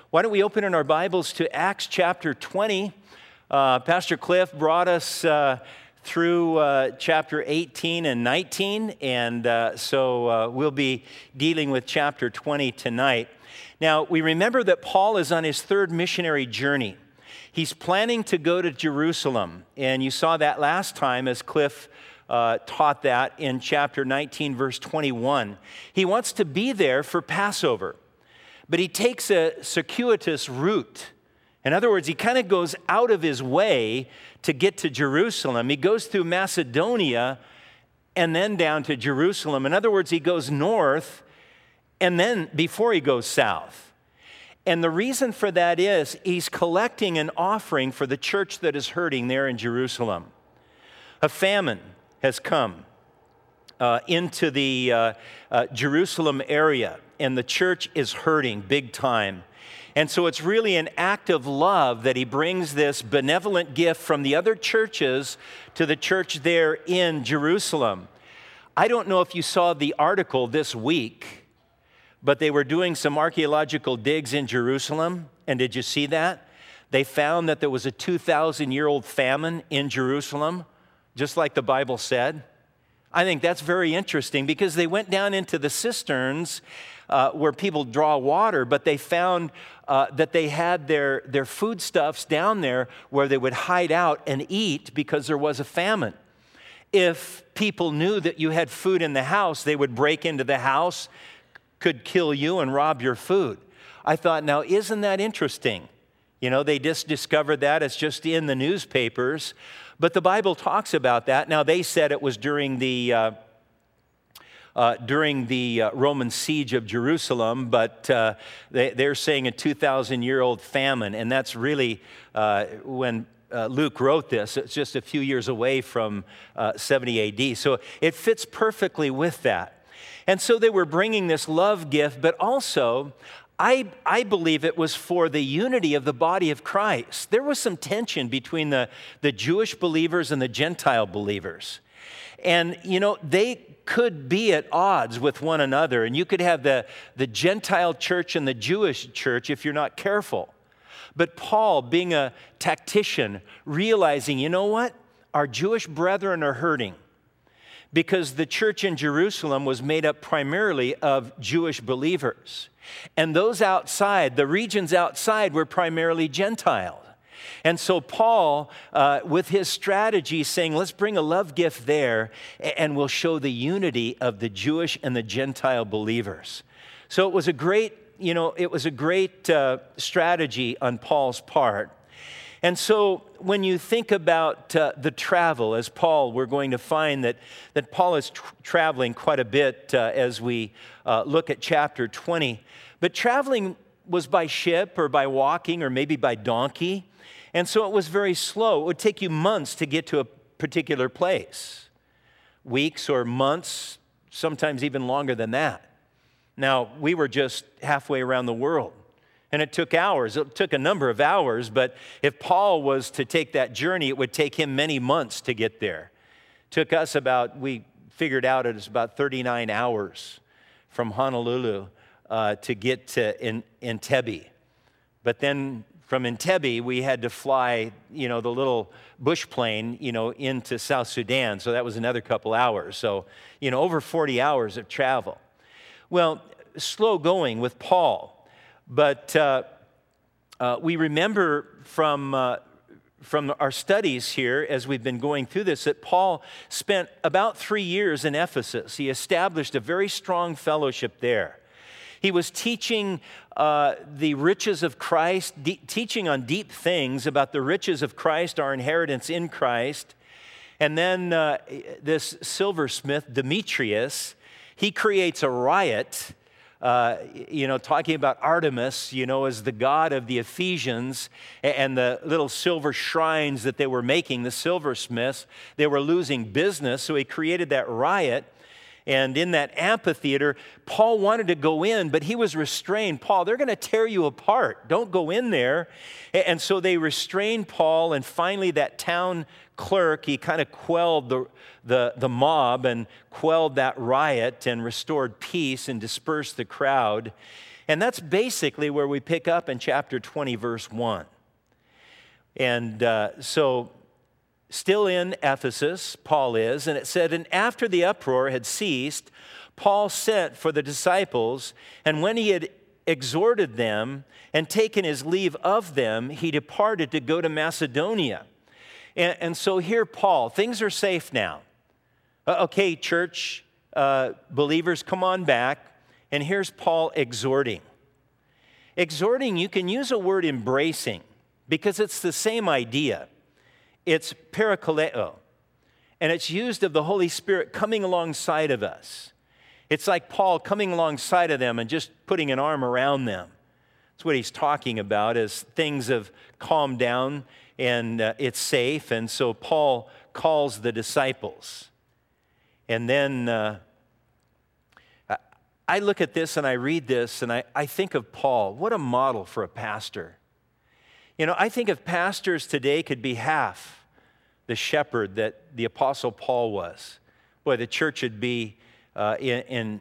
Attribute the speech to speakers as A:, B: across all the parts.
A: Why don't we open in our Bibles to Acts chapter 20? Pastor Cliff brought us through chapter 18 and 19, and so we'll be dealing with chapter 20 tonight. Now, we remember that Paul is on his third missionary journey. He's planning to go to Jerusalem, and you saw that last time as Cliff taught that in chapter 19, verse 21. He wants to be there for Passover, but he takes a circuitous route. In other words, he kind of goes out of his way to get to Jerusalem. He goes through Macedonia and then down to Jerusalem. In other words, he goes north and then before he goes south. And the reason for that is he's collecting an offering for the church that is hurting there in Jerusalem. A famine has come into the Jerusalem area, and the church is hurting big time. And so it's really an act of love that he brings this benevolent gift from the other churches to the church there in Jerusalem. I don't know if you saw the article this week, but they were doing some archaeological digs in Jerusalem. And did you see that? They found that there was a 2,000-year-old famine in Jerusalem, just like the Bible said. I think that's very interesting because they went down into the cisterns where people draw water, but they found that they had their foodstuffs down there where they would hide out and eat because there was a famine. If people knew that you had food in the house, they would break into the house, could kill you and rob your food. I thought, now isn't that interesting? You know, they just discovered that. It's just in the newspapers. But the Bible talks about that. Now, they said it was during the Roman siege of Jerusalem, but they're saying a 2,000-year-old famine, and that's really when Luke wrote this. It's just a few years away from 70 A.D., so it fits perfectly with that. And so they were bringing this love gift, but also I believe it was for the unity of the body of Christ. There was some tension between the Jewish believers and the Gentile believers. And, you know, they could be at odds with one another. And you could have the Gentile church and the Jewish church if you're not careful. But Paul, being a tactician, realizing, you know what? Our Jewish brethren are hurting because the church in Jerusalem was made up primarily of Jewish believers. And those outside, the regions outside, were primarily Gentile. And so Paul, with his strategy, saying, let's bring a love gift there, and we'll show the unity of the Jewish and the Gentile believers. So it was a great, strategy on Paul's part. And so when you think about the travel, as Paul, we're going to find that Paul is traveling quite a bit as we look at chapter 20. But traveling was by ship or by walking or maybe by donkey. And so it was very slow. It would take you months to get to a particular place. Weeks or months, sometimes even longer than that. Now, we were just halfway around the world. And it took hours. It took a number of hours, but if Paul was to take that journey, it would take him many months to get there. It took us we figured out it was about 39 hours from Honolulu to get to Entebbe. But then from Entebbe, we had to fly, the little bush plane, into South Sudan. So that was another couple hours. So, over 40 hours of travel. Well, slow going with Paul. But we remember from our studies here, as we've been going through this, that Paul spent about 3 years in Ephesus. He established a very strong fellowship there. He was teaching the riches of Christ, teaching on deep things about the riches of Christ, our inheritance in Christ. And then this silversmith, Demetrius, he creates a riot, talking about Artemis, as the god of the Ephesians, and the little silver shrines that they were making, the silversmiths, they were losing business, so he created that riot. And in that amphitheater, Paul wanted to go in, but he was restrained. Paul, they're going to tear you apart. Don't go in there. And so they restrained Paul, and finally that town clerk, he kind of quelled the mob and quelled that riot and restored peace and dispersed the crowd. And that's basically where we pick up in chapter 20, verse 1. And so still in Ephesus, Paul is, and it said, "And after the uproar had ceased, Paul sent for the disciples, and when he had exhorted them and taken his leave of them, he departed to go to Macedonia." And so here Paul, things are safe now. Okay, church believers, come on back. And here's Paul exhorting. Exhorting, you can use a word embracing because it's the same idea. It's parakaleo, and it's used of the Holy Spirit coming alongside of us. It's like Paul coming alongside of them and just putting an arm around them. That's what he's talking about as things have calmed down and it's safe. And so Paul calls the disciples. And then I look at this and I read this and I think of Paul. What a model for a pastor. You know, I think if pastors today could be half the shepherd that the Apostle Paul was, boy, the church would be in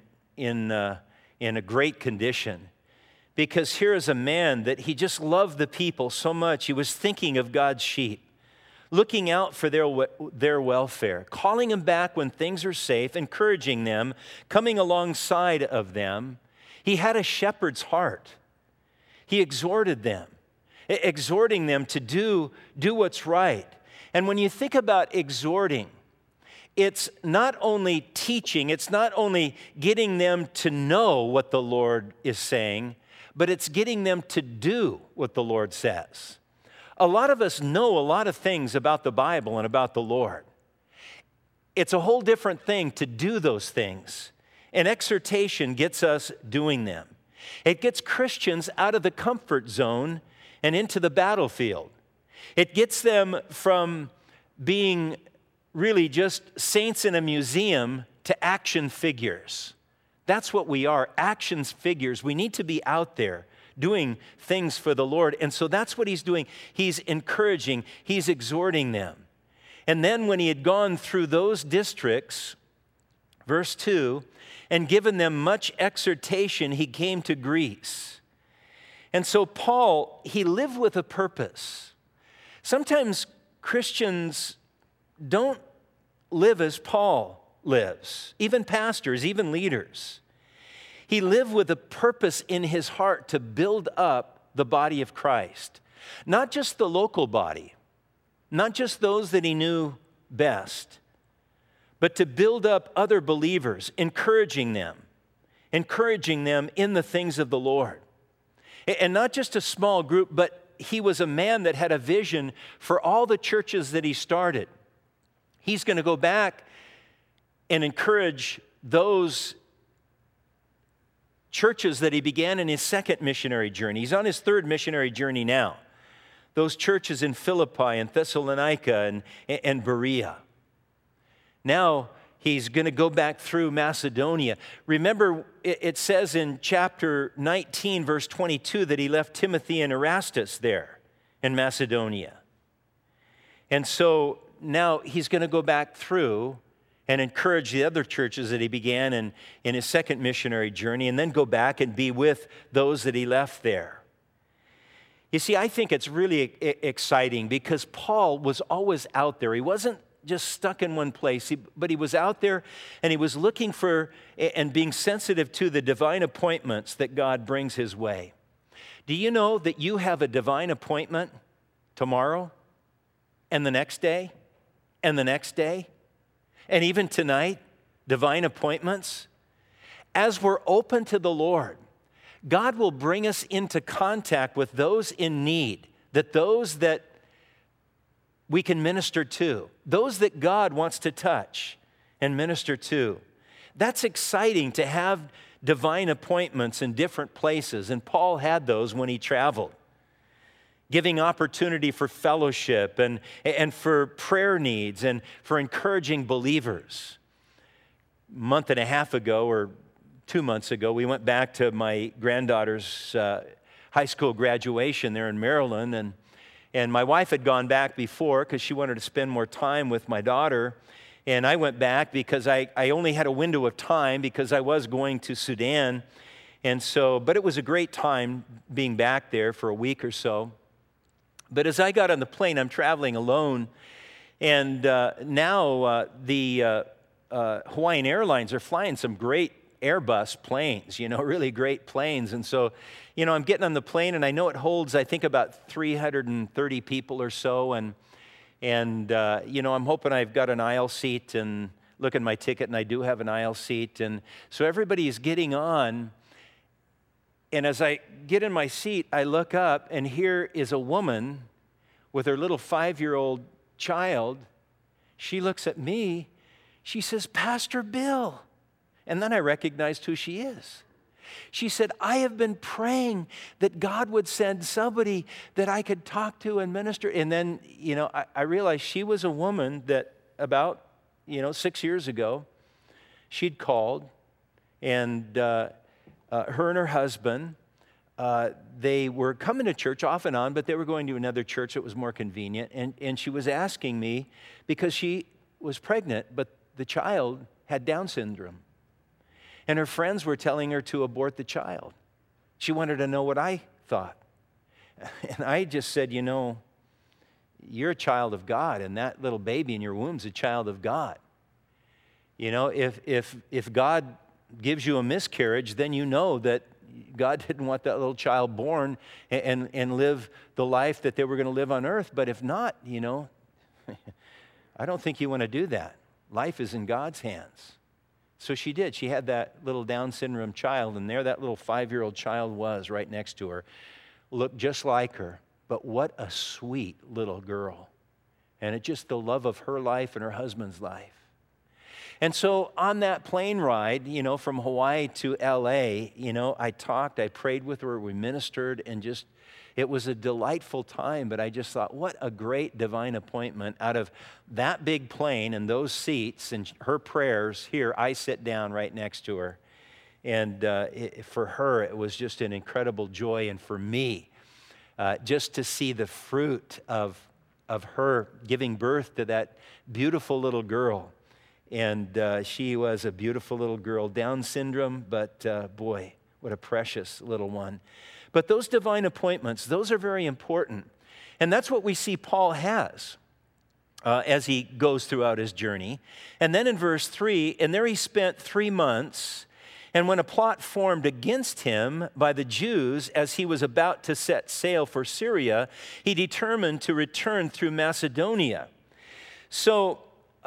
A: a great condition. Because here is a man that he just loved the people so much. He was thinking of God's sheep, looking out for their welfare, calling them back when things are safe, encouraging them, coming alongside of them. He had a shepherd's heart. He exhorted them, exhorting them to do what's right. And when you think about exhorting, it's not only teaching, it's not only getting them to know what the Lord is saying, but it's getting them to do what the Lord says. A lot of us know a lot of things about the Bible and about the Lord. It's a whole different thing to do those things. And exhortation gets us doing them. It gets Christians out of the comfort zone and into the battlefield. It gets them from being really just saints in a museum to action figures. That's what we are, action figures. We need to be out there doing things for the Lord. And so that's what he's doing. He's encouraging, he's exhorting them. And then when he had gone through those districts, verse 2, and given them much exhortation, he came to Greece. And so Paul, he lived with a purpose. Sometimes Christians don't live as Paul lives, even pastors, even leaders. He lived with a purpose in his heart to build up the body of Christ. Not just the local body, not just those that he knew best, but to build up other believers, encouraging them in the things of the Lord. And not just a small group, but he was a man that had a vision for all the churches that he started. He's going to go back and encourage those churches that he began in his second missionary journey. He's on his third missionary journey now. Those churches in Philippi and Thessalonica and Berea. Now he's going to go back through Macedonia. Remember, it says in chapter 19, verse 22, that he left Timothy and Erastus there in Macedonia. And so now he's going to go back through and encourage the other churches that he began in his second missionary journey, and then go back and be with those that he left there. You see, I think it's really exciting because Paul was always out there. He wasn't just stuck in one place, but he was out there and he was looking for and being sensitive to the divine appointments that God brings his way. Do you know that you have a divine appointment tomorrow and the next day and the next day? And even tonight, divine appointments. As we're open to the Lord, God will bring us into contact with those in need, those that we can minister to, those that God wants to touch and minister to. That's exciting to have divine appointments in different places, and Paul had those when he traveled. Giving opportunity for fellowship and for prayer needs and for encouraging believers. A month and a half ago or 2 months ago, we went back to my granddaughter's high school graduation there in Maryland. And my wife had gone back before because she wanted to spend more time with my daughter. And I went back because I only had a window of time because I was going to Sudan. And so, but it was a great time being back there for a week or so. But as I got on the plane, I'm traveling alone, and now the Hawaiian Airlines are flying some great Airbus planes, really great planes. And so, I'm getting on the plane, and I know it holds, I think, about 330 people or so. And I'm hoping I've got an aisle seat, and look at my ticket, and I do have an aisle seat. And so everybody is getting on. And as I get in my seat, I look up, and here is a woman with her little 5-year-old child. She looks at me. She says, "Pastor Bill." And then I recognized who she is. She said, "I have been praying that God would send somebody that I could talk to and minister." And then, I realized she was a woman that about, 6 years ago, she'd called, and her and her husband, they were coming to church off and on, but they were going to another church that was more convenient. And she was asking me, because she was pregnant, but the child had Down syndrome. And her friends were telling her to abort the child. She wanted to know what I thought. And I just said, you're a child of God, and that little baby in your womb's a child of God. If God gives you a miscarriage, then you know that God didn't want that little child born and live the life that they were going to live on earth. But if not, I don't think you want to do that. Life is in God's hands. So she did. She had that little Down syndrome child, and there that little 5-year-old child was right next to her. Looked just like her, but what a sweet little girl. And it's just the love of her life and her husband's life. And so on that plane ride, from Hawaii to L.A., I talked, I prayed with her, we ministered, and just, it was a delightful time. But I just thought, what a great divine appointment. Out of that big plane and those seats and her prayers, here I sit down right next to her. And for her, it was just an incredible joy. And for me, just to see the fruit of her giving birth to that beautiful little girl. And she was a beautiful little girl, Down syndrome, but boy, what a precious little one. But those divine appointments, those are very important. And that's what we see Paul has as he goes throughout his journey. And then in verse 3, and there he spent 3 months, and when a plot formed against him by the Jews as he was about to set sail for Syria, he determined to return through Macedonia. So,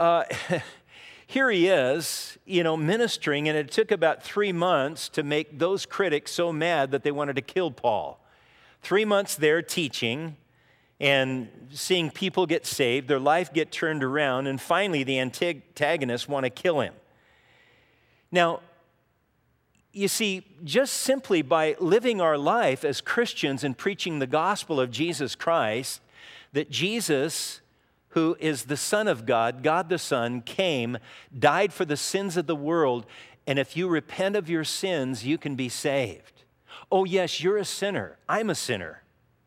A: here he is, ministering, and it took about 3 months to make those critics so mad that they wanted to kill Paul. 3 months there teaching and seeing people get saved, their life get turned around, and finally the antagonists want to kill him. Now, you see, just simply by living our life as Christians and preaching the gospel of Jesus Christ, that Jesus, who is the Son of God, God the Son, came, died for the sins of the world, and if you repent of your sins, you can be saved. Oh yes, you're a sinner. I'm a sinner.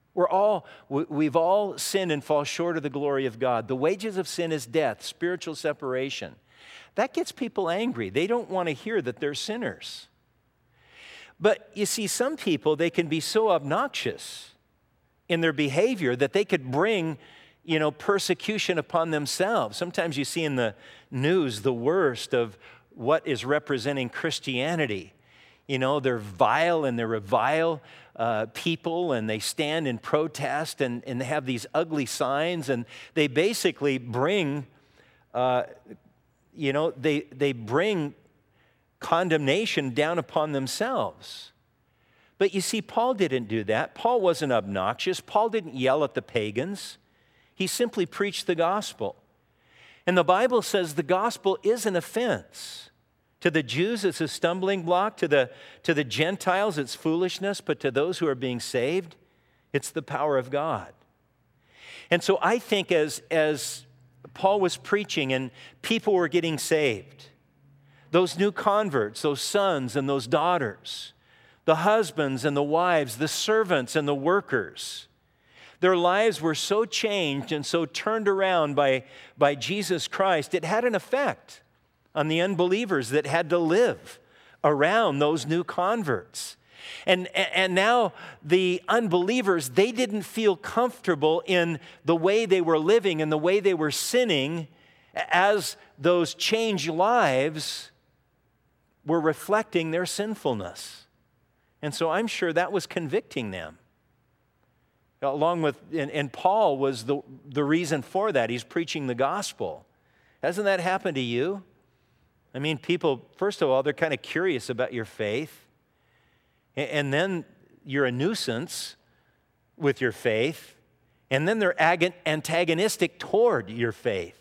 A: We've all sinned and fall short of the glory of God. The wages of sin is death, spiritual separation. That gets people angry. They don't want to hear that they're sinners. But you see, some people, they can be so obnoxious in their behavior that they could bring persecution upon themselves. Sometimes you see in the news the worst of what is representing Christianity. They're vile and they revile people, and they stand in protest and they have these ugly signs, and they basically bring, they bring condemnation down upon themselves. But you see, Paul didn't do that. Paul wasn't obnoxious. Paul didn't yell at the pagans. He simply preached the gospel. And the Bible says the gospel is an offense. To the Jews, it's a stumbling block. To the Gentiles, it's foolishness. But to those who are being saved, it's the power of God. And so I think as Paul was preaching and people were getting saved, those new converts, those sons and those daughters, the husbands and the wives, the servants and the workers, their lives were so changed and so turned around by Jesus Christ, it had an effect on the unbelievers that had to live around those new converts. And now the unbelievers, they didn't feel comfortable in the way they were living and the way they were sinning, as those changed lives were reflecting their sinfulness. And so I'm sure that was convicting them. Along with, and Paul was the reason for that. He's preaching the gospel. Hasn't that happened to you? I mean, people, first of all, they're kind of curious about your faith. And then you're a nuisance with your faith. And then they're antagonistic toward your faith.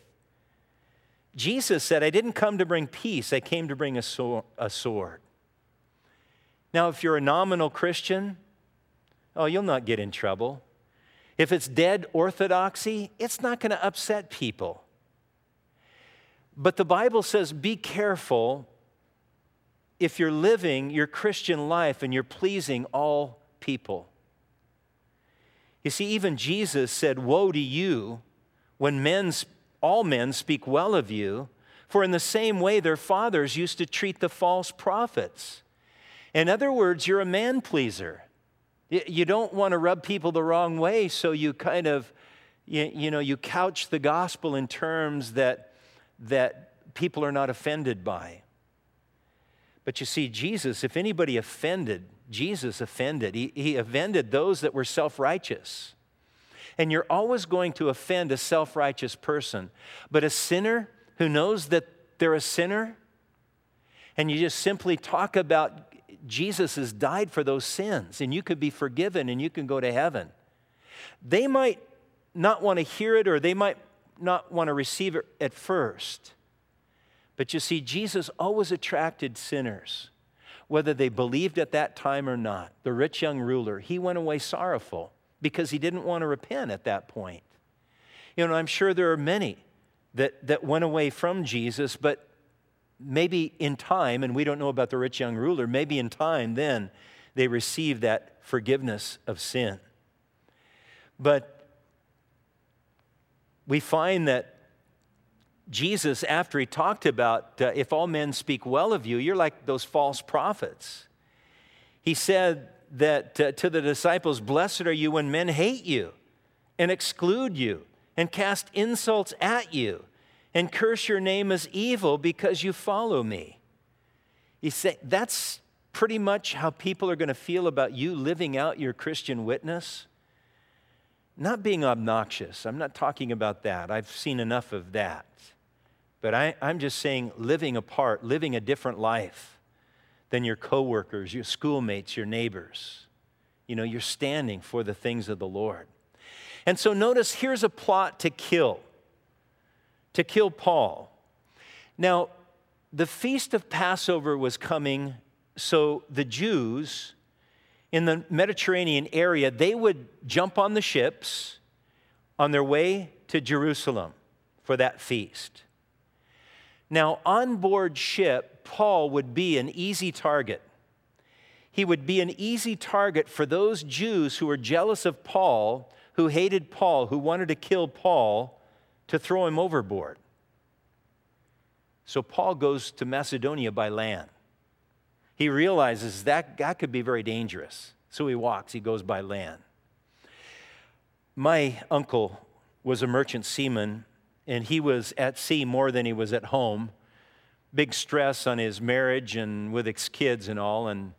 A: Jesus said, I didn't come to bring peace, I came to bring a sword. Now, if you're a nominal Christian, you'll not get in trouble. If it's dead orthodoxy, it's not going to upset people. But the Bible says, be careful if you're living your Christian life and you're pleasing all people. You see, even Jesus said, woe to you when all men speak well of you, for in the same way their fathers used to treat the false prophets. In other words, you're a man pleaser. You don't want to rub people the wrong way, so you kind of, you couch the gospel in terms that people are not offended by. But you see, Jesus, if anybody offended, Jesus offended. He offended those that were self-righteous. And you're always going to offend a self-righteous person. But a sinner who knows that they're a sinner, and you just simply talk about Jesus has died for those sins, and you could be forgiven, and you can go to heaven. They might not want to hear it, or they might not want to receive it at first. But you see, Jesus always attracted sinners, whether they believed at that time or not. The rich young ruler, he went away sorrowful because he didn't want to repent at that point. I'm sure there are many that went away from Jesus, but maybe in time, and we don't know about the rich young ruler, maybe in time then they received that forgiveness of sin. But we find that Jesus, after he talked about if all men speak well of you, you're like those false prophets. He said that to the disciples, blessed are you when men hate you and exclude you and cast insults at you and curse your name as evil because you follow me. He said that's pretty much how people are going to feel about you living out your Christian witness. Not being obnoxious. I'm not talking about that. I've seen enough of that. But I'm just saying living apart, living a different life than your coworkers, your schoolmates, your neighbors. You're standing for the things of the Lord. And so notice, here's a plot to kill Paul. Now, the feast of Passover was coming, so the Jews in the Mediterranean area, they would jump on the ships on their way to Jerusalem for that feast. Now, on board ship, Paul would be an easy target. He would be an easy target for those Jews who were jealous of Paul, who hated Paul, who wanted to kill Paul, to throw him overboard. So Paul goes to Macedonia by land. He realizes that could be very dangerous. So he goes by land. My uncle was a merchant seaman, and he was at sea more than he was at home. Big stress on his marriage and with his kids and all. And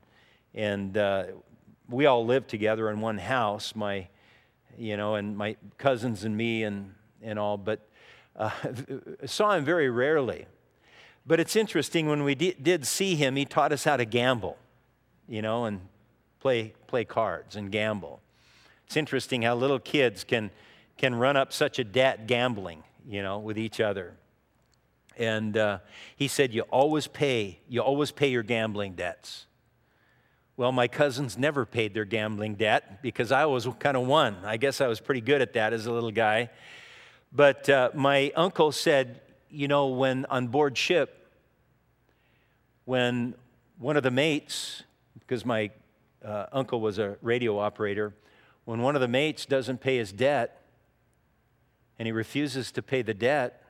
A: we all lived together in one house, and my cousins and me and all. But saw him very rarely. But it's interesting, when we did see him, he taught us how to gamble, and play cards and gamble. It's interesting how little kids can run up such a debt gambling, with each other. And he said, you always pay your gambling debts. Well, my cousins never paid their gambling debt because I was kind of one. I guess I was pretty good at that as a little guy. But my uncle said, when on board ship, when one of the mates, because my uncle was a radio operator, when one of the mates doesn't pay his debt and he refuses to pay the debt,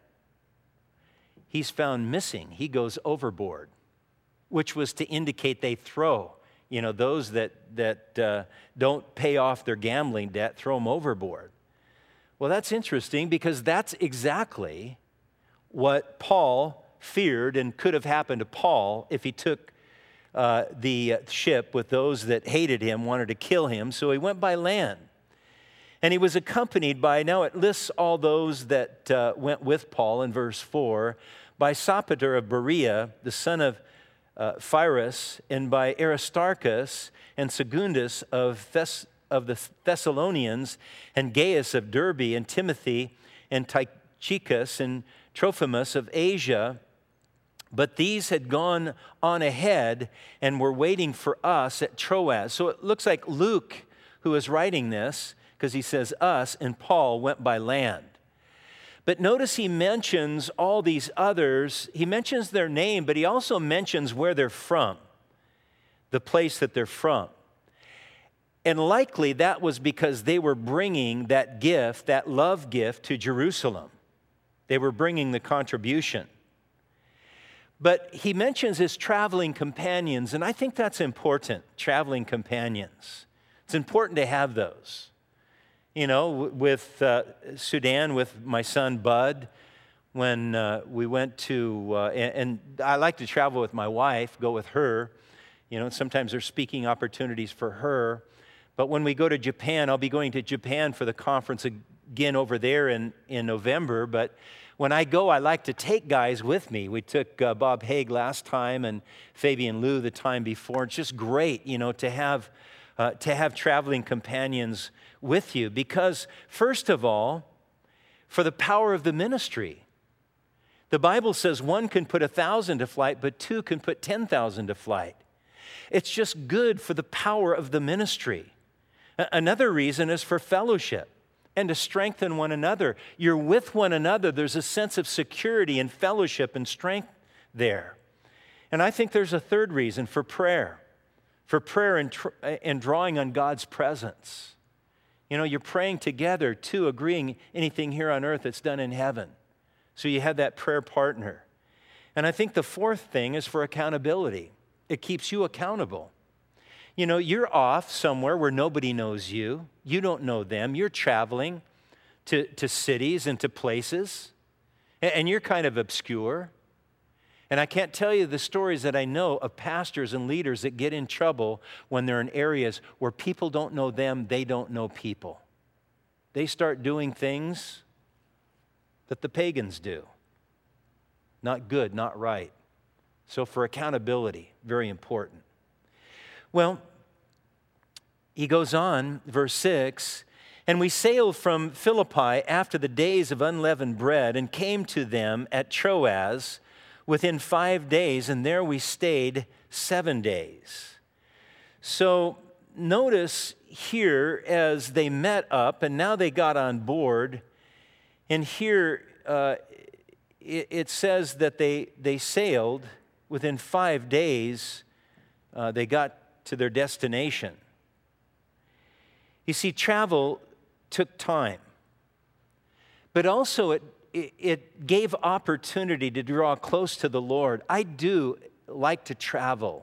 A: he's found missing. He goes overboard, which was to indicate they throw those that don't pay off their gambling debt, throw them overboard. Well, that's interesting because that's exactly what Paul feared and could have happened to Paul if he took the ship with those that hated him, wanted to kill him. So he went by land. And he was accompanied by, now it lists all those that went with Paul in verse 4, by Sopater of Berea, the son of Pyrrhus, and by Aristarchus and Secundus of the Thessalonians, and Gaius of Derbe, and Timothy, and Tychicus, and Trophimus of Asia. But these had gone on ahead and were waiting for us at Troas. So it looks like Luke, who is writing this, because he says us, and Paul went by land. But notice he mentions all these others. He mentions their name, but he also mentions where they're from, the place that they're from. And likely that was because they were bringing that gift, that love gift, to Jerusalem. They were bringing the contribution. But he mentions his traveling companions, and I think that's important, traveling companions. It's important to have those. With Sudan, with my son Bud, when we went to, and I like to travel with my wife, go with her. Sometimes there's speaking opportunities for her. But when we go to Japan, I'll be going to Japan for the conference again over there in November. But when I go, I like to take guys with me. We took Bob Haig last time and Fabian Liu the time before. It's just great, to have traveling companions with you, because first of all, for the power of the ministry. The Bible says one can put 1,000 to flight, but two can put 10,000 to flight. It's just good for the power of the ministry. Another reason is for fellowship and to strengthen one another. You're with one another. There's a sense of security and fellowship and strength there. And I think there's a third reason, for prayer and drawing on God's presence. You're praying together, too, agreeing anything here on earth that's done in heaven. So you have that prayer partner. And I think the fourth thing is for accountability. It keeps you accountable. You're off somewhere where nobody knows you. You don't know them. You're traveling to cities and to places, and you're kind of obscure. And I can't tell you the stories that I know of pastors and leaders that get in trouble when they're in areas where people don't know them, they don't know people. They start doing things that the pagans do. Not good, not right. So for accountability, very important. Well, he goes on, verse 6, and we sailed from Philippi after the days of unleavened bread and came to them at Troas within 5 days, and there we stayed 7 days. So notice here as they met up, and now they got on board, and here it says that they sailed within 5 days, they got to their destination. You see, travel took time, but also it gave opportunity to draw close to the Lord. I do like to travel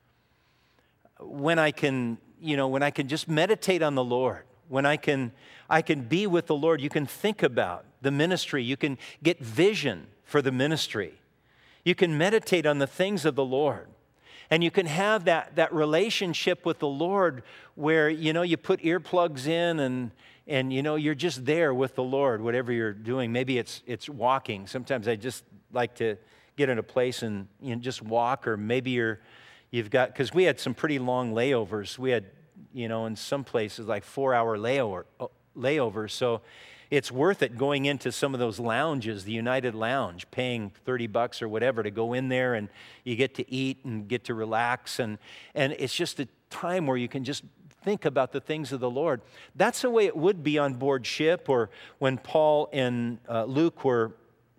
A: when I can just meditate on the Lord, when I can be with the Lord. You can think about the ministry. You can get vision for the ministry. You can meditate on the things of the Lord. And you can have that relationship with the Lord where, you put earplugs in and you're just there with the Lord, whatever you're doing. Maybe it's walking. Sometimes I just like to get in a place and just walk, or maybe you've got, because we had some pretty long layovers. We had, in some places like 4-hour layovers. So it's worth it going into some of those lounges, the United Lounge, paying $30 or whatever to go in there, and you get to eat and get to relax. And it's just a time where you can just think about the things of the Lord. That's the way it would be on board ship, or when Paul and Luke were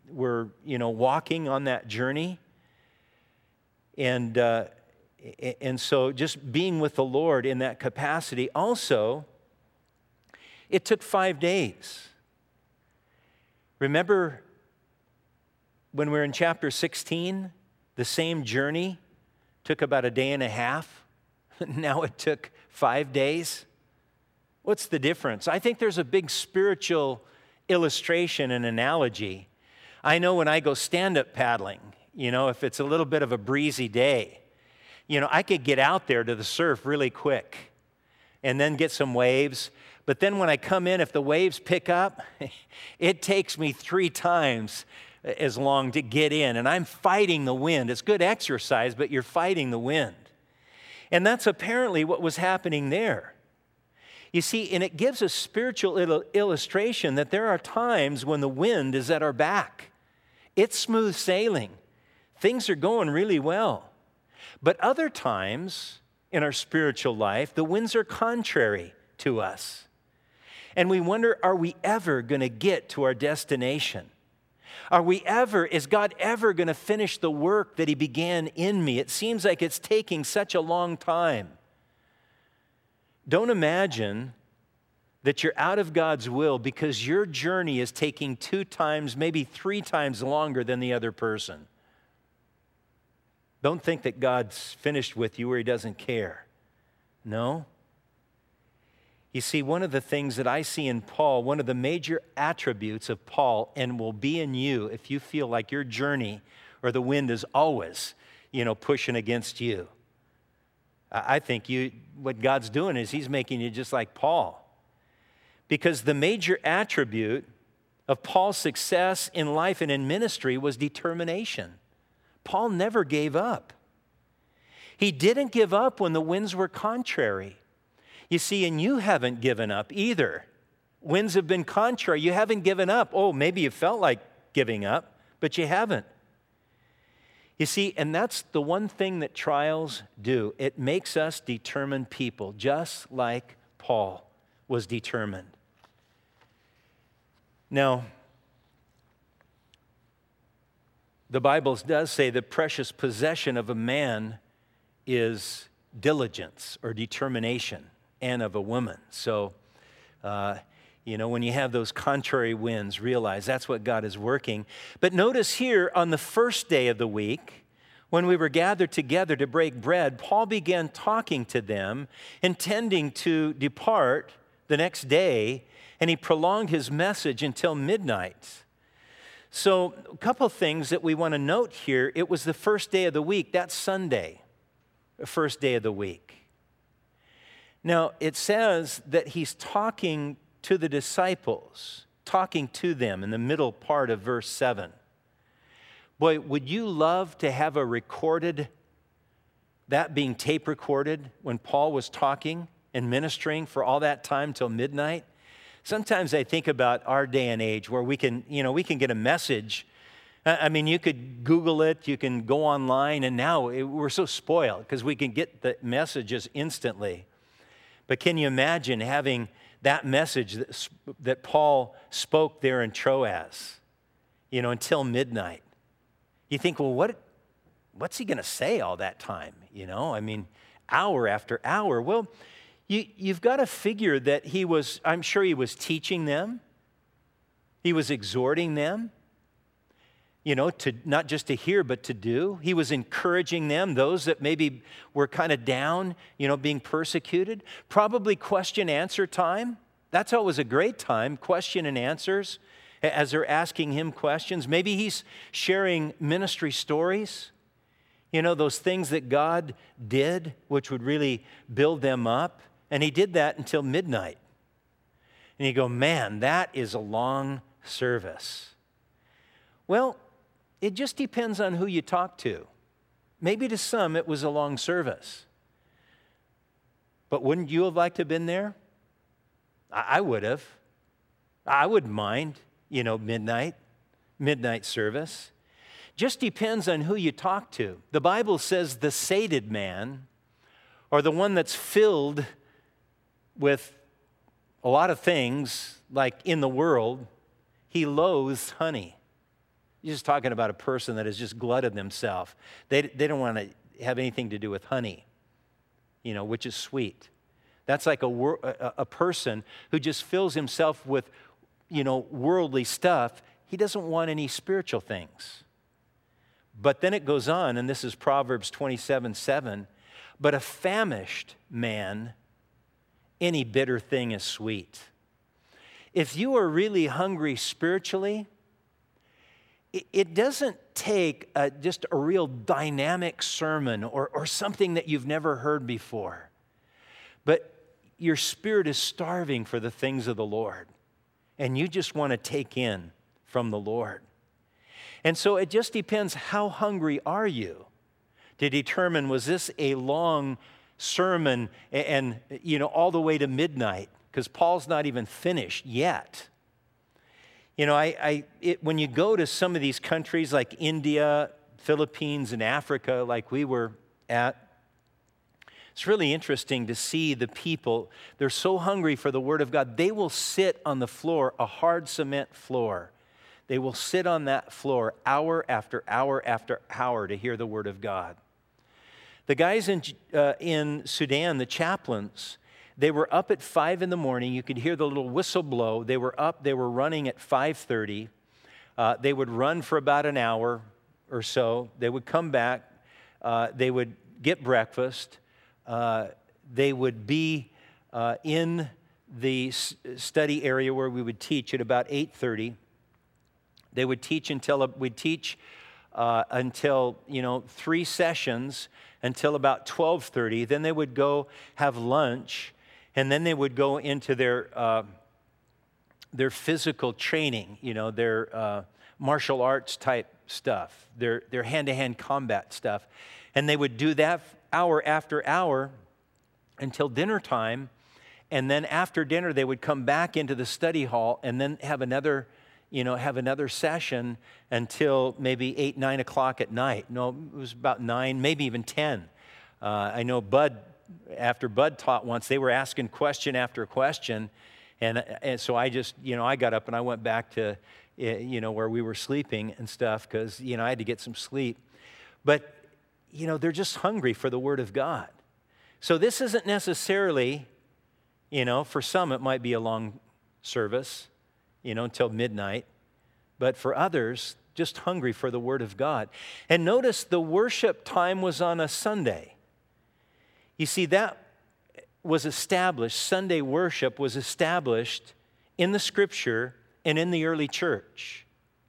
A: walking on that journey. And so just being with the Lord in that capacity. Also, it took 5 days. Remember when we were in chapter 16, the same journey took about a day and a half? now it took 5 days. What's the difference? I think there's a big spiritual illustration and analogy. I know when I go stand-up paddling, if it's a little bit of a breezy day, I could get out there to the surf really quick and then get some waves. But then when I come in, if the waves pick up, it takes me 3 times as long to get in, and I'm fighting the wind. It's good exercise, but you're fighting the wind. And that's apparently what was happening there. You see, and it gives a spiritual illustration that there are times when the wind is at our back. It's smooth sailing. Things are going really well. But other times in our spiritual life, the winds are contrary to us. And we wonder, are we ever going to get to our destination? Is God ever going to finish the work that He began in me? It seems like it's taking such a long time. Don't imagine that you're out of God's will because your journey is taking 2 times, maybe 3 times longer than the other person. Don't think that God's finished with you or He doesn't care. No. You see, one of the things that I see in Paul, one of the major attributes of Paul, and will be in you if you feel like your journey or the wind is always, pushing against you. I think what God's doing is He's making you just like Paul. Because the major attribute of Paul's success in life and in ministry was determination. Paul never gave up. He didn't give up when the winds were contrary. You see, and you haven't given up either. Winds have been contrary. You haven't given up. Oh, maybe you felt like giving up, but you haven't. You see, and that's the one thing that trials do. It makes us determined people, just like Paul was determined. Now, the Bible does say the precious possession of a man is diligence or determination, and of a woman. So, when you have those contrary winds, realize that's what God is working. But notice here on the first day of the week, when we were gathered together to break bread, Paul began talking to them, intending to depart the next day, and he prolonged his message until midnight. So a couple things that we want to note here. It was the first day of the week. That's Sunday, the first day of the week. Now, it says that he's talking to the disciples, talking to them in the middle part of verse 7. Boy, would you love to have that being tape recorded when Paul was talking and ministering for all that time till midnight? Sometimes I think about our day and age where we can get a message. I mean, you could Google it, you can go online, and now we're so spoiled because we can get the messages instantly. But can you imagine having that message that Paul spoke there in Troas, until midnight? You think, well, what's he going to say all that time? Hour after hour. Well, you've got to figure that I'm sure he was teaching them. He was exhorting them, to not just to hear, but to do. He was encouraging them, those that maybe were kind of down, being persecuted. Probably question-answer time. That's always a great time, question and answers, as they're asking him questions. Maybe he's sharing ministry stories, those things that God did, which would really build them up. And he did that until midnight. And you go, man, that is a long service. Well, it just depends on who you talk to. Maybe to some it was a long service. But wouldn't you have liked to have been there? I would have. I wouldn't mind, midnight service. Just depends on who you talk to. The Bible says the sated man, or the one that's filled with a lot of things, like in the world, he loathes honey. You're just talking about a person that has just glutted themselves. They don't want to have anything to do with honey, which is sweet. That's like a person who just fills himself with, worldly stuff. He doesn't want any spiritual things. But then it goes on, and this is Proverbs 27:7. but a famished man, any bitter thing is sweet. If you are really hungry spiritually, it doesn't take just a real dynamic sermon or something that you've never heard before, but your spirit is starving for the things of the Lord, and you just want to take in from the Lord. And so it just depends, how hungry are you, to determine, was this a long sermon and all the way to midnight? Because Paul's not even finished yet. When you go to some of these countries like India, Philippines, and Africa, like we were at, it's really interesting to see the people. They're so hungry for the Word of God. They will sit on the floor, a hard cement floor. They will sit on that floor hour after hour after hour to hear the Word of God. The guys in Sudan, the chaplains, they were up at 5 in the morning. You could hear the little whistle blow. They were up. They were running at 5:30. They would run for about an hour or so. They would come back. They would get breakfast. They would be in the study area where we would teach at about 8:30. They would teach until 3 sessions until about 12:30. Then they would go have lunch, and then they would go into their physical training, their martial arts type stuff, their hand-to-hand combat stuff. And they would do that hour after hour until dinner time. And then after dinner, they would come back into the study hall and then have another session until maybe 8, 9 o'clock at night. No, it was about 9, maybe even 10. I know after Bud taught once, they were asking question after question. And so I just, I got up and I went back to, where we were sleeping and stuff, because, I had to get some sleep. But, they're just hungry for the Word of God. So this isn't necessarily, for some it might be a long service, until midnight. But for others, just hungry for the Word of God. And notice the worship time was on a Sunday. You see, that was established, Sunday worship was established in the Scripture and in the early church.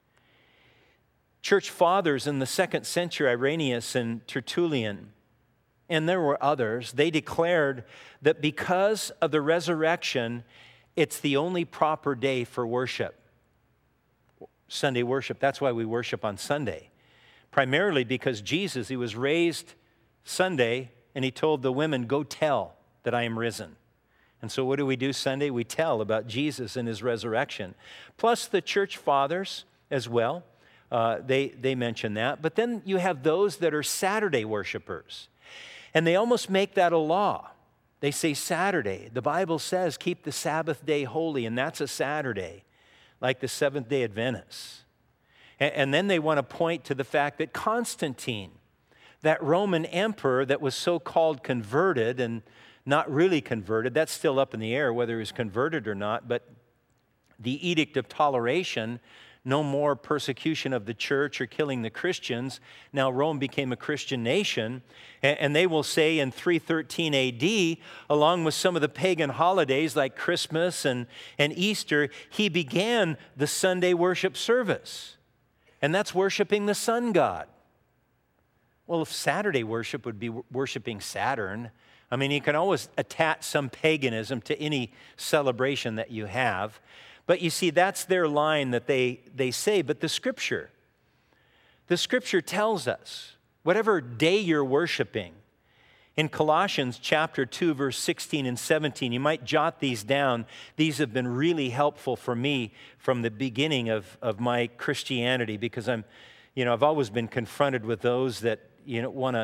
A: Church fathers in the 2nd century, Irenaeus and Tertullian, and there were others, they declared that because of the resurrection, it's the only proper day for worship. Sunday worship, that's why we worship on Sunday. Primarily because Jesus, he was raised Sunday, and he told the women, go tell that I am risen. And so what do we do Sunday? We tell about Jesus and his resurrection. Plus the church fathers as well, they mention that. But then you have those that are Saturday worshipers. And they almost make that a law. They say Saturday. The Bible says keep the Sabbath day holy, and that's a Saturday, like the Seventh-day Adventists. And then they want to point to the fact that Constantine, that Roman emperor that was so-called converted and not really converted, that's still up in the air whether he was converted or not, but the Edict of Toleration, no more persecution of the church or killing the Christians. Now Rome became a Christian nation, and they will say in 313 AD, along with some of the pagan holidays like Christmas and Easter, he began the Sunday worship service. And that's worshiping the sun god. Well, if Saturday worship would be worshiping Saturn, I mean, you can always attach some paganism to any celebration that you have. But you see, that's their line that they say. But the Scripture tells us, whatever day you're worshiping, in Colossians chapter 2, verse 16 and 17, you might jot these down. These have been really helpful for me from the beginning of my Christianity, because I've always been confronted with those that want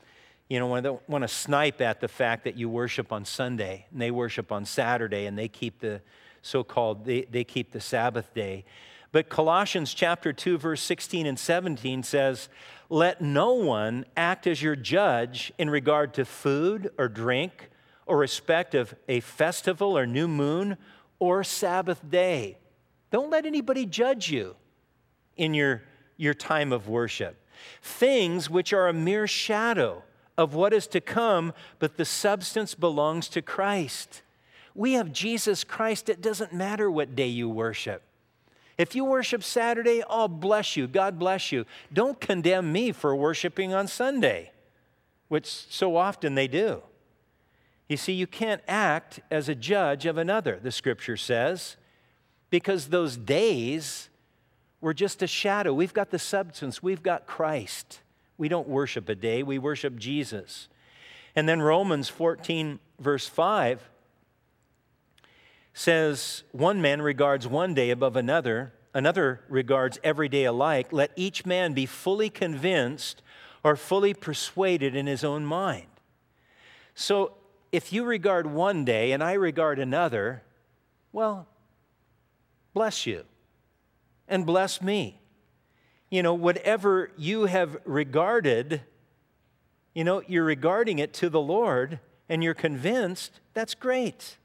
A: to snipe at the fact that you worship on Sunday and they worship on Saturday and they keep the so-called, they keep the Sabbath day. But Colossians chapter 2, verse 16 and 17 says, let no one act as your judge in regard to food or drink or respect of a festival or new moon or Sabbath day. Don't let anybody judge you in your time of worship. Things which are a mere shadow of what is to come, but the substance belongs to Christ. We have Jesus Christ. It doesn't matter what day you worship. If you worship Saturday, oh, bless you. God bless you. Don't condemn me for worshiping on Sunday, which so often they do. You see, you can't act as a judge of another, the Scripture says, because those days were just a shadow. We've got the substance. We've got Christ. We don't worship a day. We worship Jesus. And then Romans 14, verse 5 says, one man regards one day above another, another regards every day alike. Let each man be fully convinced or fully persuaded in his own mind. So if you regard one day and I regard another, well, bless you and bless me. You know, whatever you have regarded, you know, you're regarding it to the Lord and you're convinced, that's great.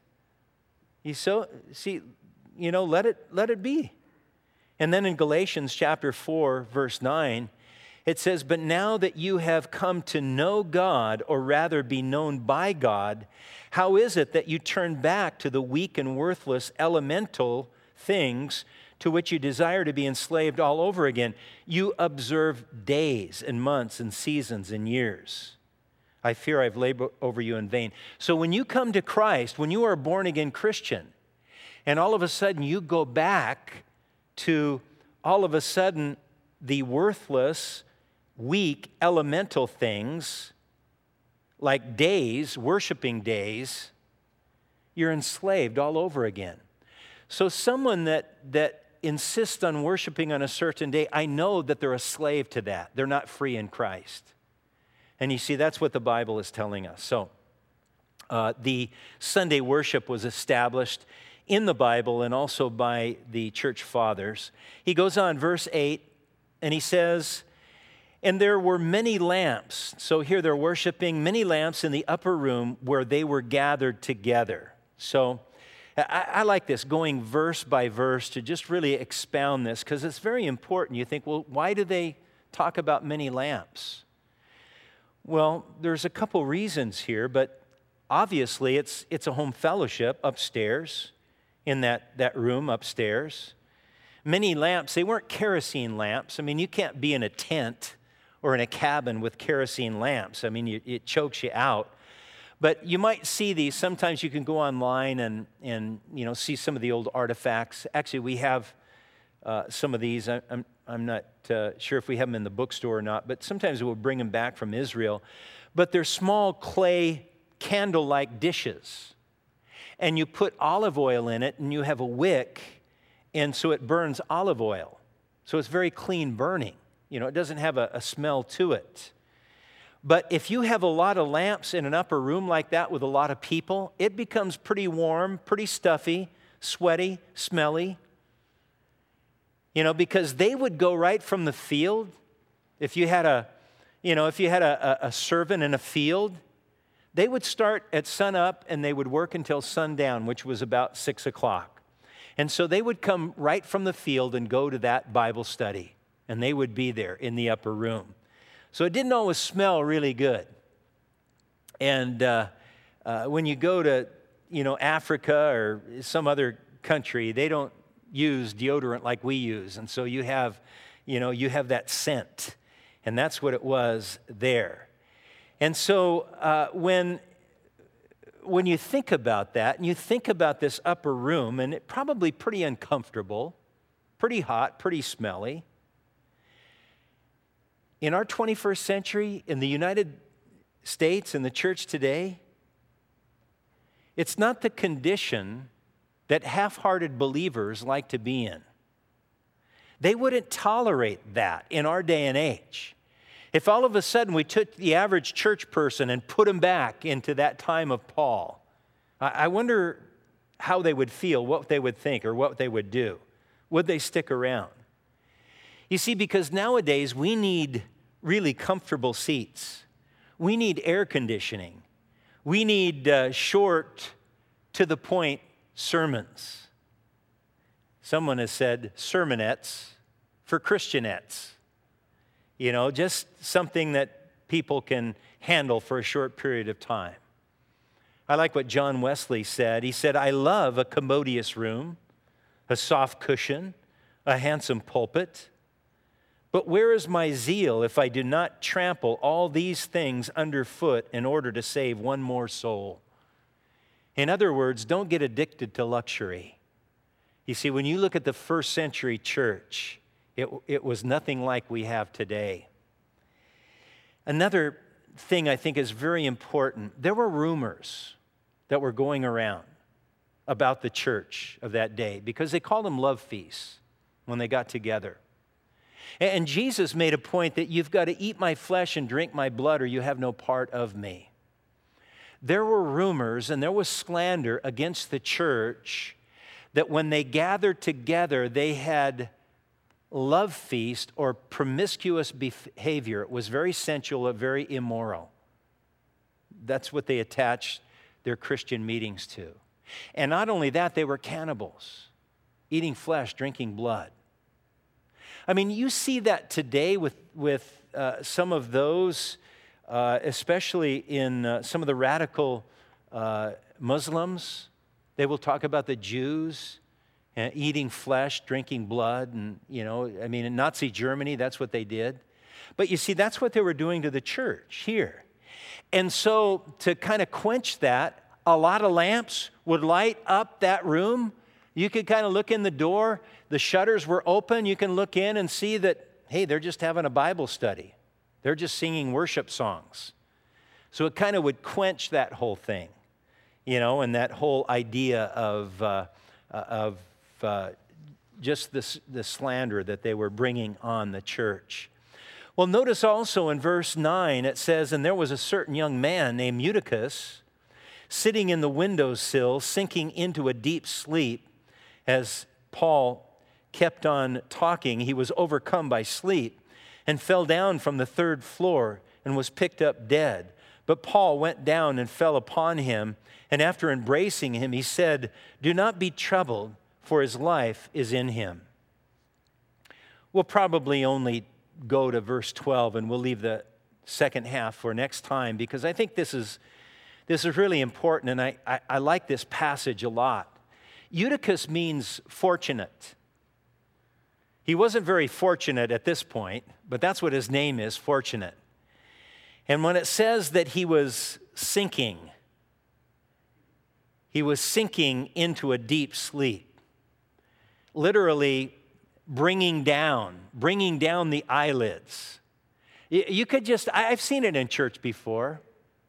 A: Let it be. And then in Galatians chapter 4, verse 9, it says, but now that you have come to know God, or rather be known by God, how is it that you turn back to the weak and worthless elemental things to which you desire to be enslaved all over again? You observe days and months and seasons and years. I fear I've labored over you in vain. So when you come to Christ, when you are a born-again Christian, and all of a sudden you go back to all of a sudden the worthless, weak, elemental things, like days, worshiping days, you're enslaved all over again. So someone that insists on worshiping on a certain day, I know that they're a slave to that. They're not free in Christ. And you see, that's what the Bible is telling us. So the Sunday worship was established in the Bible and also by the church fathers. He goes on, verse 8, and he says, and there were many lamps. So here they're worshiping many lamps in the upper room where they were gathered together. So I like this, going verse by verse to just really expound this, because it's very important. You think, well, why do they talk about many lamps? Well, there's a couple reasons here, but obviously it's a home fellowship upstairs, in that room upstairs. Many lamps, they weren't kerosene lamps. I mean, you can't be in a tent or in a cabin with kerosene lamps. I mean, it chokes you out. But you might see these. Sometimes you can go online and see some of the old artifacts. Actually, we have some of these. I'm not sure if we have them in the bookstore or not, but sometimes we'll bring them back from Israel. But they're small clay candle-like dishes. And you put olive oil in it, and you have a wick, and so it burns olive oil. So it's very clean burning. It doesn't have a smell to it. But if you have a lot of lamps in an upper room like that with a lot of people, it becomes pretty warm, pretty stuffy, sweaty, smelly. Because they would go right from the field. If you had a servant in a field, they would start at sunup and they would work until sundown, which was about 6 o'clock. And so they would come right from the field and go to that Bible study. And they would be there in the upper room. So it didn't always smell really good. And when you go to, Africa or some other country, they don't use deodorant like we use. And so you have that scent. And that's what it was there. And so when you think about that, and you think about this upper room, and it probably pretty uncomfortable, pretty hot, pretty smelly. In our 21st century, in the United States, in the church today, it's not the condition that half-hearted believers like to be in. They wouldn't tolerate that in our day and age. If all of a sudden we took the average church person and put them back into that time of Paul, I wonder how they would feel, what they would think, or what they would do. Would they stick around? You see, because nowadays we need really comfortable seats. We need air conditioning. We need short, to-the-point sermons. Someone has said sermonettes for Christianettes. Just something that people can handle for a short period of time. I like what John Wesley said. He said, "I love a commodious room, a soft cushion, a handsome pulpit. But where is my zeal if I do not trample all these things underfoot in order to save one more soul?" In other words, don't get addicted to luxury. You see, when you look at the first century church, it was nothing like we have today. Another thing I think is very important, there were rumors that were going around about the church of that day because they called them love feasts when they got together. And Jesus made a point that you've got to eat my flesh and drink my blood or you have no part of me. There were rumors and there was slander against the church that when they gathered together, they had love feast or promiscuous behavior. It was very sensual, very immoral. That's what they attached their Christian meetings to. And not only that, they were cannibals, eating flesh, drinking blood. I mean, you see that today with some of those, especially in some of the radical Muslims. They will talk about the Jews eating flesh, drinking blood, and, in Nazi Germany, that's what they did. But you see, that's what they were doing to the church here. And so to kind of quench that, a lot of lamps would light up that room. You could kind of look in the door. The shutters were open. You can look in and see that, hey, they're just having a Bible study. They're just singing worship songs. So it kind of would quench that whole thing, and that whole idea of just the slander that they were bringing on the church. Well, notice also in verse 9, it says, "And there was a certain young man named Eutychus, sitting in the windowsill, sinking into a deep sleep." As Paul kept on talking, he was overcome by sleep and fell down from the third floor and was picked up dead. But Paul went down and fell upon him, and after embracing him, he said, "Do not be troubled, for his life is in him." We'll probably only go to verse 12, and we'll leave the second half for next time, because I think this is really important, and I like this passage a lot. Eutychus means fortunate. He wasn't very fortunate at this point, but that's what his name is, fortunate. And when it says that he was sinking into a deep sleep, literally bringing down the eyelids. You could just, I've seen it in church before,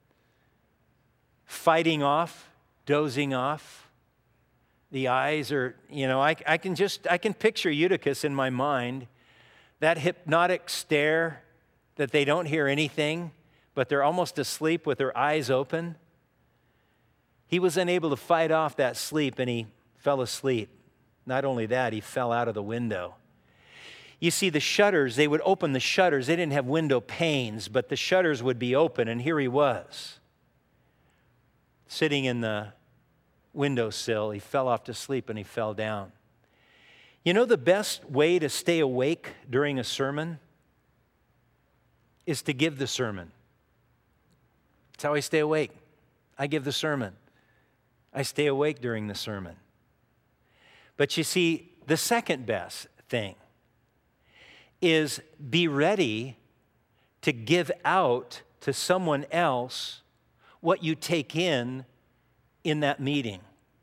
A: fighting off, dozing off. The eyes are, I can picture Eutychus in my mind, that hypnotic stare that they don't hear anything, but they're almost asleep with their eyes open. He was unable to fight off that sleep, and he fell asleep. Not only that, he fell out of the window. You see, the shutters, they would open the shutters. They didn't have window panes, but the shutters would be open, and here he was, sitting in the windowsill. He fell off to sleep, and he fell down. The best way to stay awake during a sermon is to give the sermon. That's how I stay awake. I give the sermon. I stay awake during the sermon. But you see, the second best thing is be ready to give out to someone else what you take in that meeting.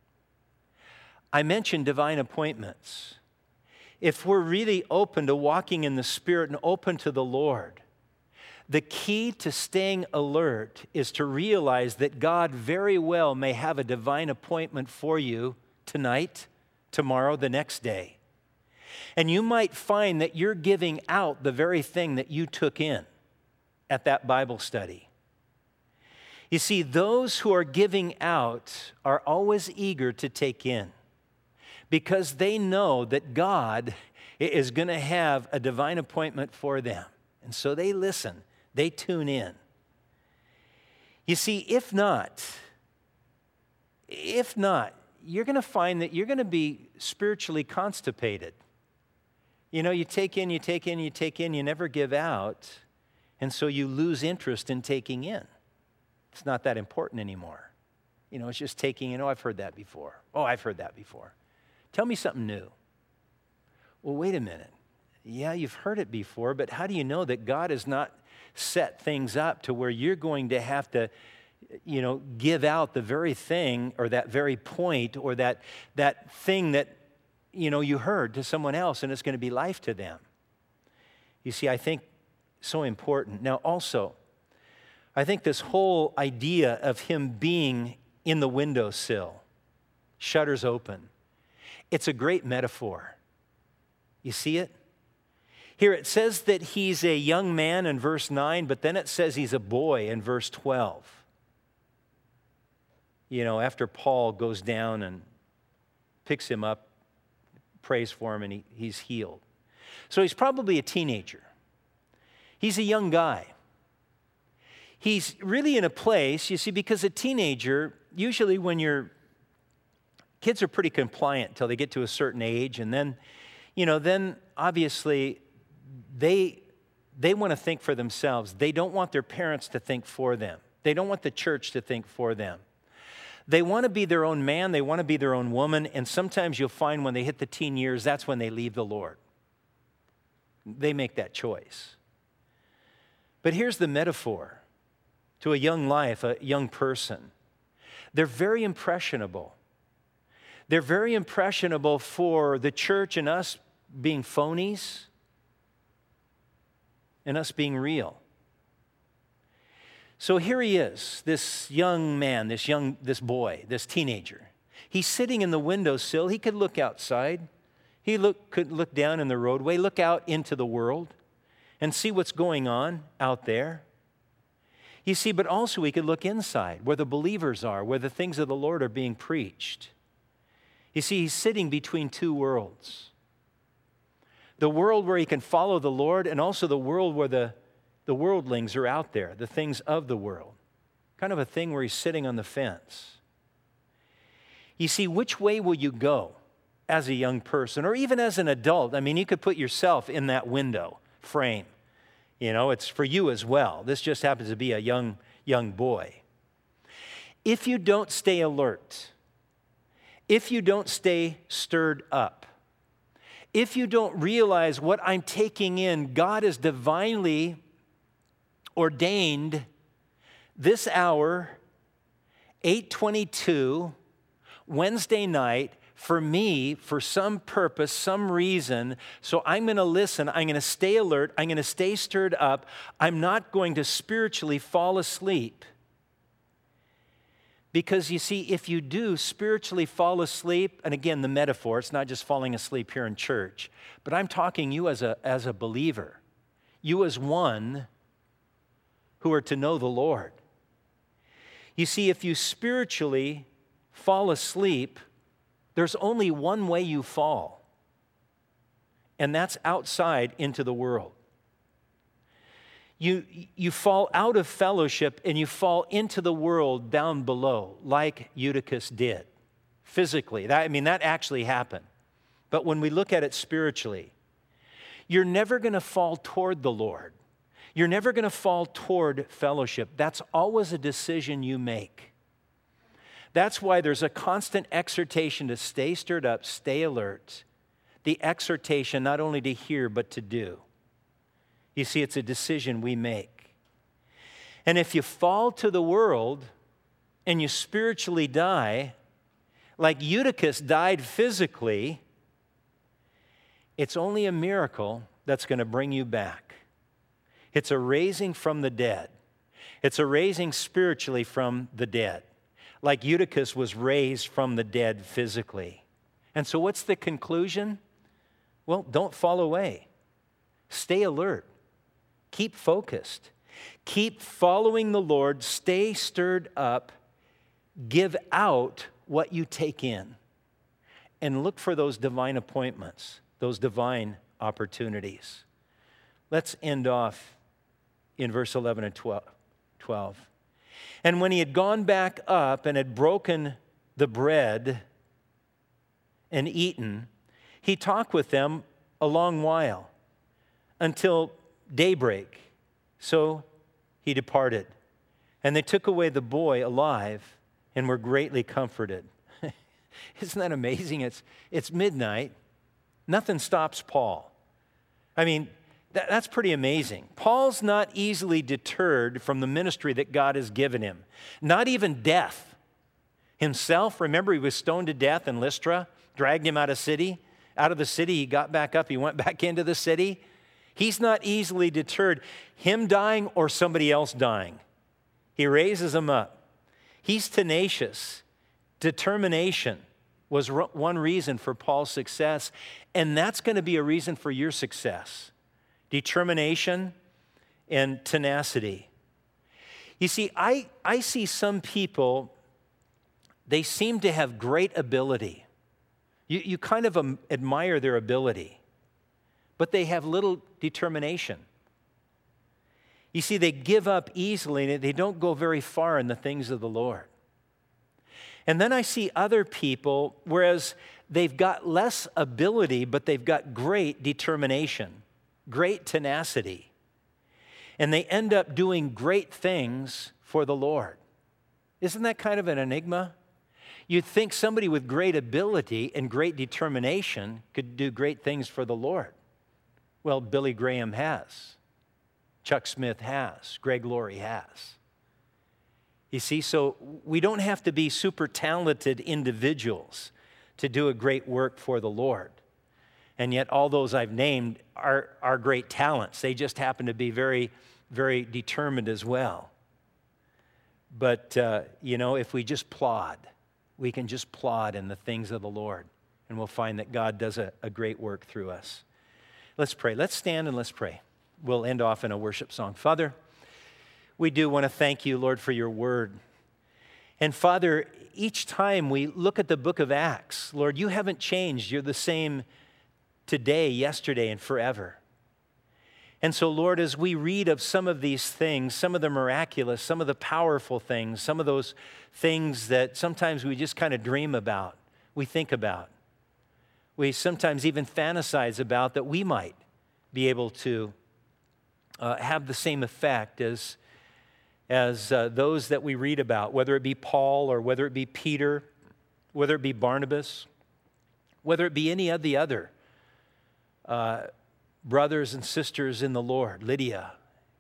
A: I mentioned divine appointments. If we're really open to walking in the Spirit and open to the Lord, the key to staying alert is to realize that God very well may have a divine appointment for you tonight, tomorrow, the next day. And you might find that you're giving out the very thing that you took in at that Bible study. You see, those who are giving out are always eager to take in because they know that God is going to have a divine appointment for them. And so they listen, they tune in. You see, if not, you're going to find that you're going to be spiritually constipated. You take in, you never give out. And so you lose interest in taking in. It's not that important anymore. It's just taking in, oh, I've heard that before. Oh, I've heard that before. Tell me something new. Well, wait a minute. Yeah, you've heard it before, but how do you know that God has not set things up to where you're going to have to, give out the very thing or that very point or that thing that, you heard to someone else and it's going to be life to them? You see, I think so important. Now, also, I think this whole idea of him being in the windowsill, shutters open, it's a great metaphor. You see it? Here it says that he's a young man in verse 9, but then it says he's a boy in verse 12. After Paul goes down and picks him up, prays for him, and he's healed. So he's probably a teenager. He's a young guy. He's really in a place, you see, because a teenager, usually when kids are pretty compliant until they get to a certain age, and then, then obviously they want to think for themselves. They don't want their parents to think for them. They don't want the church to think for them. They want to be their own man. They want to be their own woman. And sometimes you'll find when they hit the teen years, that's when they leave the Lord. They make that choice. But here's the metaphor to a young life, a young person. They're very impressionable. They're very impressionable for the church and us being phonies and us being real. So here he is, this young man, this boy, this teenager. He's sitting in the windowsill. He could look outside. He could look down in the roadway, look out into the world and see what's going on out there. You see, but also he could look inside where the believers are, where the things of the Lord are being preached. You see, he's sitting between two worlds. The world where he can follow the Lord, and also the world where the worldlings are out there, the things of the world. Kind of a thing where he's sitting on the fence. You see, which way will you go as a young person, or even as an adult? I mean, you could put yourself in that window frame. It's for you as well. This just happens to be a young boy. If you don't stay alert, if you don't stay stirred up, if you don't realize what I'm taking in, God has divinely ordained this hour, 8:22, Wednesday night, for me, for some purpose, some reason. So I'm going to listen. I'm going to stay alert. I'm going to stay stirred up. I'm not going to spiritually fall asleep. Because you see, if you do spiritually fall asleep, and again, the metaphor, it's not just falling asleep here in church, but I'm talking you as a believer, you as one who are to know the Lord. You see, if you spiritually fall asleep, there's only one way you fall, and that's outside into the world. You fall out of fellowship and you fall into the world down below, like Eutychus did, physically. That actually happened. But when we look at it spiritually, you're never going to fall toward the Lord. You're never going to fall toward fellowship. That's always a decision you make. That's why there's a constant exhortation to stay stirred up, stay alert. The exhortation not only to hear, but to do. You see, it's a decision we make. And if you fall to the world and you spiritually die, like Eutychus died physically, it's only a miracle that's going to bring you back. It's a raising from the dead. It's a raising spiritually from the dead, like Eutychus was raised from the dead physically. And so what's the conclusion? Well, don't fall away. Stay alert. Keep focused. Keep following the Lord. Stay stirred up. Give out what you take in. And look for those divine appointments, those divine opportunities. Let's end off in verse 11 and 12. And when he had gone back up and had broken the bread and eaten, he talked with them a long while, until daybreak. So he departed. And they took away the boy alive and were greatly comforted. Isn't that amazing? It's midnight. Nothing stops Paul. I mean, that's pretty amazing. Paul's not easily deterred from the ministry that God has given him. Not even death. Himself, remember, he was stoned to death in Lystra, dragged him out of the city. He got back up. He went back into the city. He's not easily deterred. Him dying or somebody else dying. He raises him up. He's tenacious. Determination was one reason for Paul's success, and that's going to be a reason for your success. Determination and tenacity. You see, I see some people, they seem to have great ability. You kind of admire their ability, but they have little determination. You see, they give up easily and they don't go very far in the things of the Lord. And then I see other people, whereas they've got less ability, but they've got great determination, great tenacity. And they end up doing great things for the Lord. Isn't that kind of an enigma? You'd think somebody with great ability and great determination could do great things for the Lord. Well, Billy Graham has. Chuck Smith has. Greg Laurie has. You see, so we don't have to be super talented individuals to do a great work for the Lord. And yet all those I've named are great talents. They just happen to be very, very determined as well. But, if we just plod, we can just plod in the things of the Lord, and we'll find that God does a great work through us. Let's pray. Let's stand and let's pray. We'll end off in a worship song. Father, we do want to thank you, Lord, for your word. And Father, each time we look at the book of Acts, Lord, you haven't changed. You're the same today, yesterday, and forever. And so, Lord, as we read of some of these things, some of the miraculous, some of the powerful things, some of those things that sometimes we just kind of dream about, we think about, we sometimes even fantasize about, that we might be able to have the same effect as those that we read about, whether it be Paul or whether it be Peter, whether it be Barnabas, whether it be any of the other brothers and sisters in the Lord, Lydia.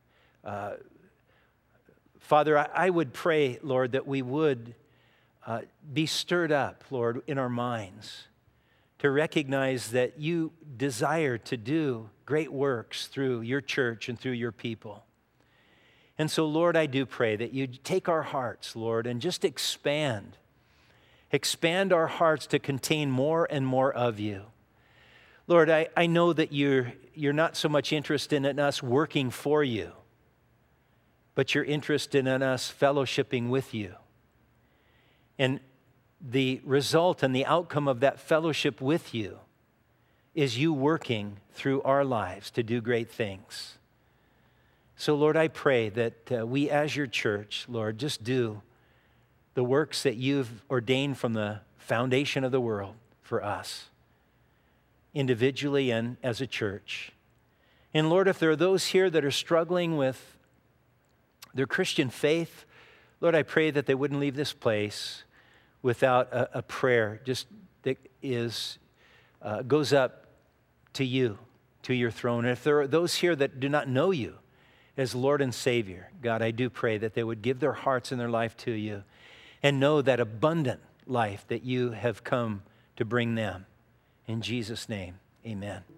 A: Father, I would pray, Lord, that we would be stirred up, Lord, in our minds to recognize that you desire to do great works through your church and through your people. And so, Lord, I do pray that you'd take our hearts, Lord, and just expand our hearts to contain more and more of you. Lord, I know that you're not so much interested in us working for you, but you're interested in us fellowshipping with you. And the result and the outcome of that fellowship with you is you working through our lives to do great things. So, Lord, I pray that we as your church, Lord, just do the works that you've ordained from the foundation of the world for us, individually and as a church. And Lord, if there are those here that are struggling with their Christian faith, Lord, I pray that they wouldn't leave this place without a prayer just that goes up to you, to your throne. And if there are those here that do not know you as Lord and Savior, God, I do pray that they would give their hearts and their life to you and know that abundant life that you have come to bring them. In Jesus' name, amen.